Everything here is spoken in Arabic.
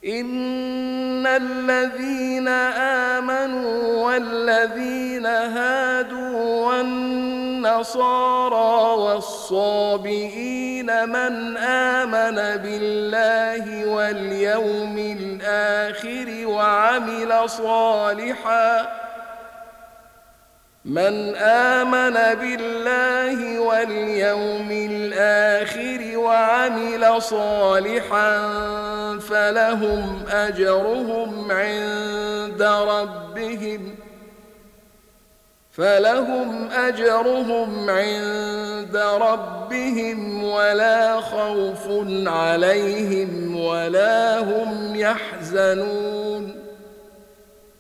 إن الذين آمنوا والذين هادوا والنصارى والصابئين من آمن بالله واليوم الآخر وعمل صالحا فلهم أجرهم عند ربهم ولا خوف عليهم ولا هم يحزنون